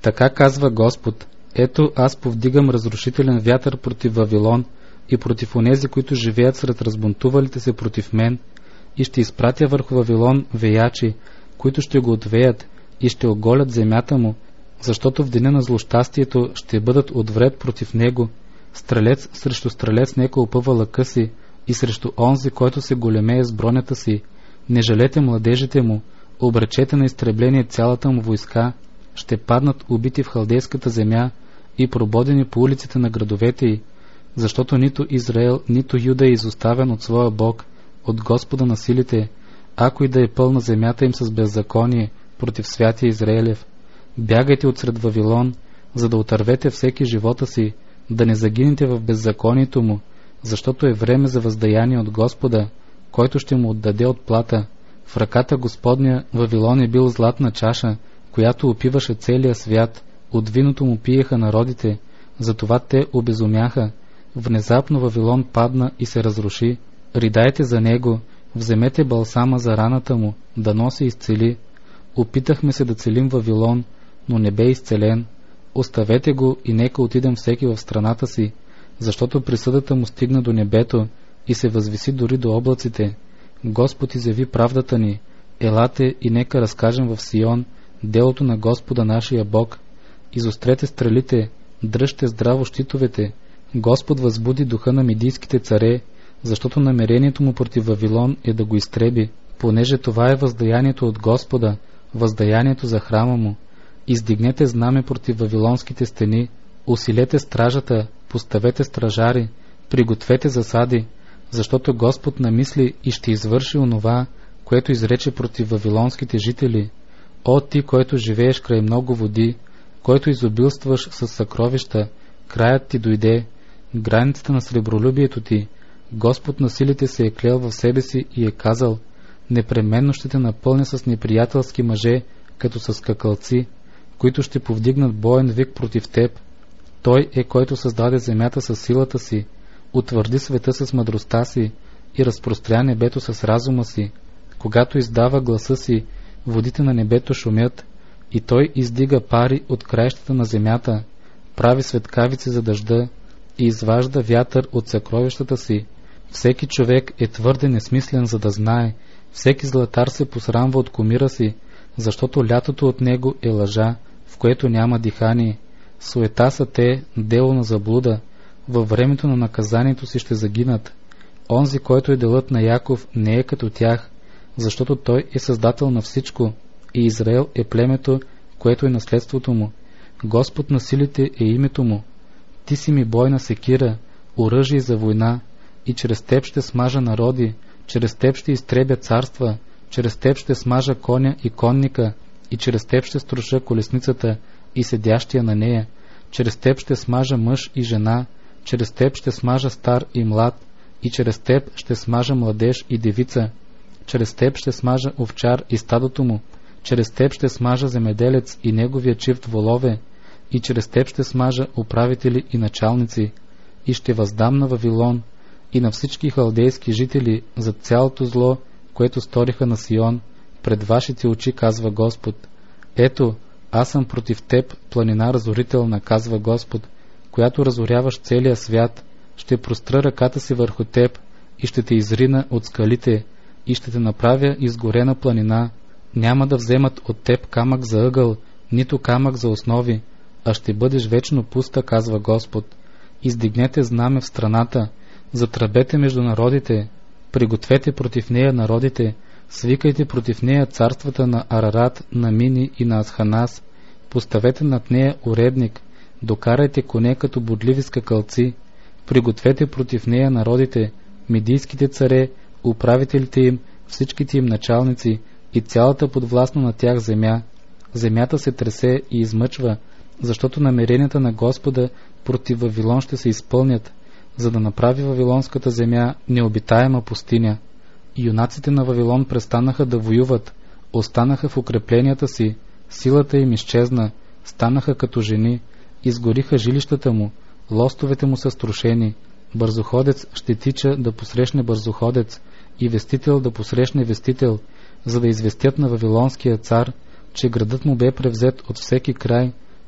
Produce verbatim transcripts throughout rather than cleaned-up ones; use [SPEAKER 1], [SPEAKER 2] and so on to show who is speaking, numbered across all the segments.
[SPEAKER 1] Така казва Господ: ето, аз повдигам разрушителен вятър против Вавилон и против онези, които живеят сред разбунтувалите се против мен, и ще изпратя върху Вавилон веячи, които ще го отвеят и ще оголят земята му, защото в деня на злощастието ще бъдат отвред против него. Стрелец срещу стрелец нека опъва лъка си, и срещу онзи, който се големее с бронята си. Не жалете младежите му, обречете на изтребление цялата му войска, ще паднат убити в халдейската земя и прободени по улиците на градовете й, защото нито Израел, нито Юда е изоставен от своя Бог, от Господа на силите, ако и да е пълна земята им с беззаконие против святия Израелев. Бягайте отсред Вавилон, за да отървете всеки живота си, да не загинете в беззаконието му, защото е време за въздаяние от Господа, който ще му отдаде отплата. В ръката Господня Вавилон е бил златна чаша, която опиваше целия свят, от виното му пиеха народите, затова те обезумяха. Внезапно Вавилон падна и се разруши. Ридайте за него, вземете балсама за раната му, дано се изцели. Опитахме се да целим Вавилон, но не бе изцелен. Оставете го и нека отидем всеки в страната си, защото присъдата му стигна до небето и се възвиси дори до облаците. Господ изяви правдата ни. Елате и нека разкажем в Сион делото на Господа нашия Бог. Изострете стрелите, дръжте здраво щитовете. Господ възбуди духа на мидийските царе, защото намерението му против Вавилон е да го изтреби, понеже това е въздаянието от Господа, въздаянието за храма му. Издигнете знаме против вавилонските стени, усилете стражата, поставете стражари, пригответе засади, защото Господ намисли и ще извърши онова, което изрече против вавилонските жители. О, ти, който живееш край много води, който изобилстваш с съкровища, краят ти дойде, границата на сребролюбието ти. Господ на силите се е клел в себе си и е казал: непременно ще те напълня с неприятелски мъже, като с скакалци, които ще повдигнат боен вик против теб. Той е, който създаде земята със силата си, утвърди света с мъдростта си и разпростря небето с разума си. Когато издава гласа си, водите на небето шумят, и той издига пари от краищата на земята, прави светкавици за дъжда и изважда вятър от съкровищата си. Всеки човек е твърде несмислен, за да знае, всеки златар се посрамва от кумира си, защото лятото от него е лъжа, в което няма дихание. Суета са те, дело на заблуда, във времето на наказанието си ще загинат. Онзи, който е делът на Яков, не е като тях, защото той е създател на всичко, и Израел е племето, което е наследството му. Господ на силите е името му. Ти си ми бойна секира, оръжие за война, и чрез теб ще смажа народи, чрез теб ще изтребя царства, чрез теб ще смажа коня и конника, и чрез теб ще струша колесницата и седящия на нея, чрез теб ще смажа мъж и жена, чрез теб ще смажа стар и млад, и чрез теб ще смажа младеж и девица, чрез теб ще смажа овчар и стадото му, чрез теб ще смажа земеделец и неговия чифт волове, и чрез теб ще смажа управители и началници, и ще въздам на Вавилон и на всички халдейски жители за цялото зло, което сториха на Сион, пред вашите очи, казва Господ. Ето, аз съм против теб, планина разорителна, казва Господ, която разоряваш целия свят. Ще простра ръката си върху теб и ще те изрина от скалите и ще те направя изгорена планина. Няма да вземат от теб камък за ъгъл, нито камък за основи, а ще бъдеш вечно пуста, казва Господ. Издигнете знаме в страната, затръбете между народите, пригответе против нея народите, свикайте против нея царствата на Арарат, на Мини и на Асханас, поставете над нея уредник, докарайте коне като бодливи скакалци, пригответе против нея народите, медийските царе, управителите им, всичките им началници и цялата подвластна на тях земя. Земята се тресе и измъчва, защото намеренията на Господа против Вавилон ще се изпълнят, за да направи Вавилонската земя необитаема пустиня. Юнаците на Вавилон престанаха да воюват, останаха в укрепленията си, силата им изчезна, станаха като жени, изгориха жилищата му, лостовете му са струшени. Бързоходец ще тича да посрещне бързоходец и вестител да посрещне вестител, за да известят на Вавилонския цар, че градът му бе превзет от всеки край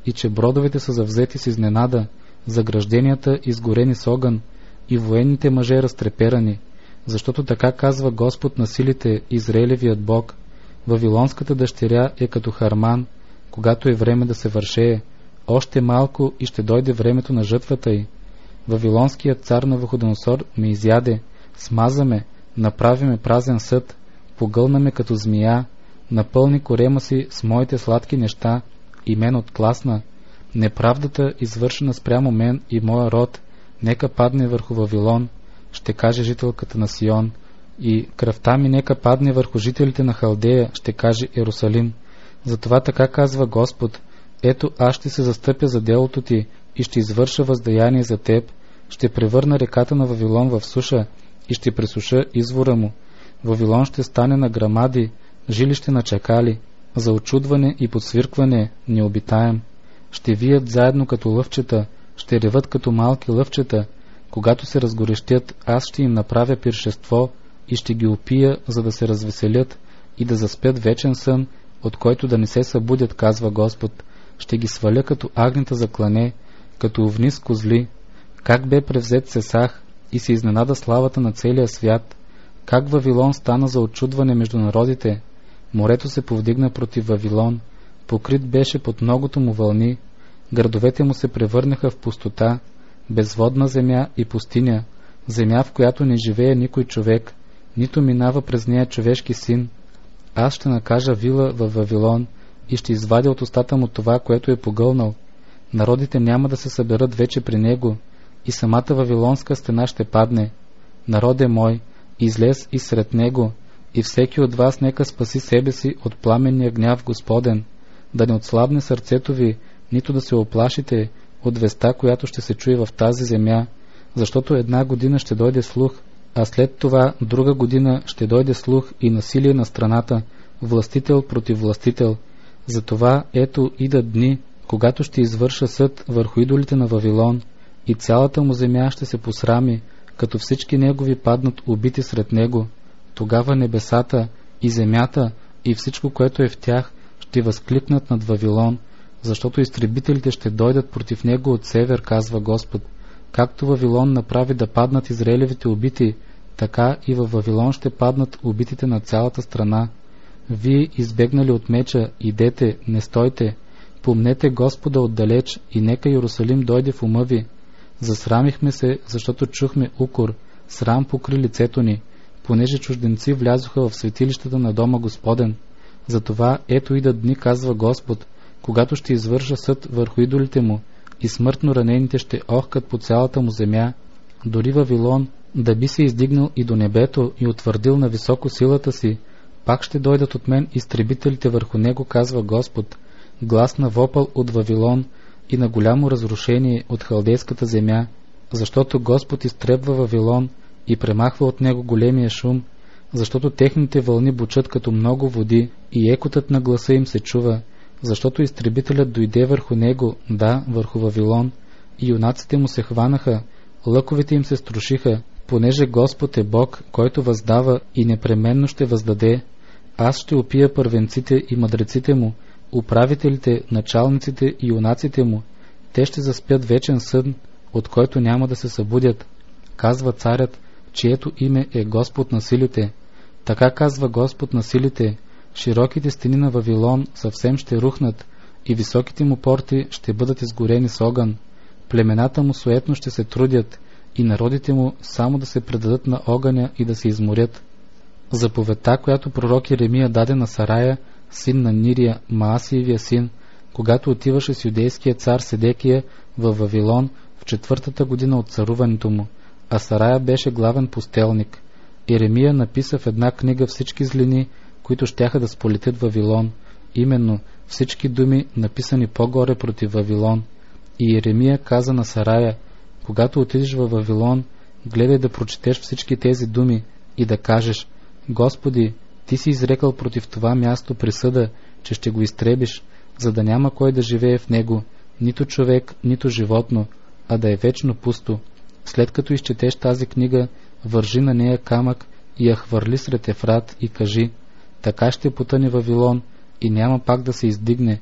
[SPEAKER 1] и че бродовете са завзети с изненада, загражденията изгорени с огън и военните мъже разтреперани, защото така казва Господ на силите, Израилевият Бог: Вавилонската дъщеря е като Харман, когато е време да се вършее, още малко и ще дойде времето на жътвата й. Вавилонският цар Навуходоносор ме изяде, смаза ме, направи ме празен съд, погълна ме като змия, напълни корема си с моите сладки неща и мен оттласна. Неправдата, извършена спрямо мен и моя род, нека падне върху Вавилон, ще каже жителката на Сион, и кръвта ми нека падне върху жителите на Халдея, ще каже Иерусалим. Затова така казва Господ: ето аз ще се застъпя за делото ти и ще извърша въздаяние за теб, ще превърна реката на Вавилон в суша и ще пресуша извора му. Вавилон ще стане на грамади, жилище на чакали, за очудване и подсвиркване необитаем. Ще вият заедно като лъвчета, ще реват като малки лъвчета. Когато се разгорещят, аз ще им направя пиршество и ще ги опия, за да се развеселят и да заспят вечен сън, от който да не се събудят, казва Господ. Ще ги сваля като агнета за клане, като овни с козли. Как бе превзет Сесах и се изненада славата на целия свят. Как Вавилон стана за очудване между народите. Морето се повдигна против Вавилон, покрит беше под многото му вълни. Градовете му се превърнаха в пустота, безводна земя и пустиня, земя, в която не живее никой човек, нито минава през нея човешки син. Аз ще накажа вила във Вавилон и ще извадя от устата му това, което е погълнал. Народите няма да се съберат вече при него и самата Вавилонска стена ще падне. Народе мой, излез и сред него, и всеки от вас нека спаси себе си от пламенния гняв Господен, да не отслабне сърцето ви, нито да се оплашите от веста, която ще се чуе в тази земя, защото една година ще дойде слух, а след това друга година ще дойде слух и насилие на страната, властител против властител. Затова ето идат дни, когато ще извърша съд върху идолите на Вавилон, и цялата му земя ще се посрами, като всички негови паднат убити сред него. Тогава небесата и земята и всичко, което е в тях, ще възкликнат над Вавилон, защото изтребителите ще дойдат против него от север, казва Господ. Както Вавилон направи да паднат Израилевите убити, така и във Вавилон ще паднат убитите на цялата страна. Вие, избегнали от меча, идете, не стойте, помнете Господа отдалеч и нека Иерусалим дойде в ума ви. Засрамихме се, защото чухме укор, срам покри лицето ни, понеже чужденци влязоха в светилищата на дома Господен. Затова ето идат дни, казва Господ, когато ще извърша съд върху идолите му, и смъртно ранените ще охкат по цялата му земя. Дори Вавилон да би се издигнал и до небето и утвърдил на високо силата си, пак ще дойдат от мен изтребителите върху него, казва Господ. Глас на вопъл от Вавилон и на голямо разрушение от халдейската земя, защото Господ изтребва Вавилон и премахва от него големия шум, защото техните вълни бучат като много води и екотът на гласа им се чува, защото изтребителят дойде върху него, да, върху Вавилон, и юнаците му се хванаха, лъковете им се струшиха, понеже Господ е Бог, който въздава и непременно ще въздаде. Аз ще опия първенците и мъдреците му, управителите, началниците и юнаците му. Те ще заспят вечен сън, от който няма да се събудят, казва царят, чието име е Господ на силите. Така казва Господ на силите: широките стени на Вавилон съвсем ще рухнат и високите му порти ще бъдат изгорени с огън. Племената му суетно ще се трудят и народите му само да се предадат на огъня и да се изморят. Заповедта, която пророк Еремия даде на Сарая, син на Нирия, Маасиевия син, когато отиваше с юдейския цар Седекия във Вавилон в четвъртата година от царуването му, а Сарая беше главен пустелник. Еремия написа в една книга всички злини, които щяха да сполетят Вавилон, именно всички думи, написани по-горе против Вавилон. И Еремия каза на Сарая: когато отидеш във Вавилон, гледай да прочетеш всички тези думи и да кажеш: Господи, ти си изрекал против това място присъда, че ще го изтребиш, за да няма кой да живее в него, нито човек, нито животно, а да е вечно пусто. След като изчетеш тази книга, вържи на нея камък и я хвърли сред Ефрат и кажи: така ще потъне Вавилон и няма пак да се издигне,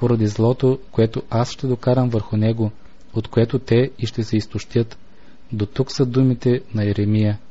[SPEAKER 1] поради злото, което аз ще докарам върху него, от което те и ще се изтощят. До тук са думите на Еремия.